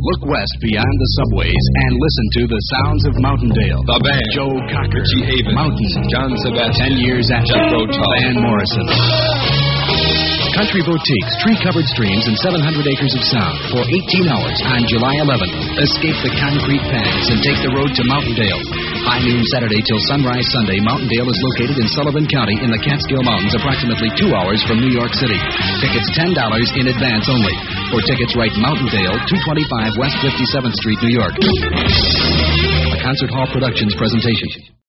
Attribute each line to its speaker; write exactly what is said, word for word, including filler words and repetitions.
Speaker 1: Look west beyond the subways and listen to the sounds of Mountaindale.
Speaker 2: The band.
Speaker 1: Joe Cocker.
Speaker 2: G. Haven.
Speaker 1: Mountain.
Speaker 2: John Sebastian.
Speaker 1: Ten years after.
Speaker 2: Jethro Tull.
Speaker 1: Van Morrison. Country Boutiques, tree-covered streams, and seven hundred acres of sound for eighteen hours on July eleventh. Escape the concrete paths and take the road to Mountaindale. High noon Saturday till sunrise Sunday, Mountaindale is located in Sullivan County in the Catskill Mountains, approximately two hours from New York City. Tickets ten dollars in advance only. For tickets, write Mountaindale, two twenty-five West fifty-seventh Street, New York. A Concert Hall Productions presentation.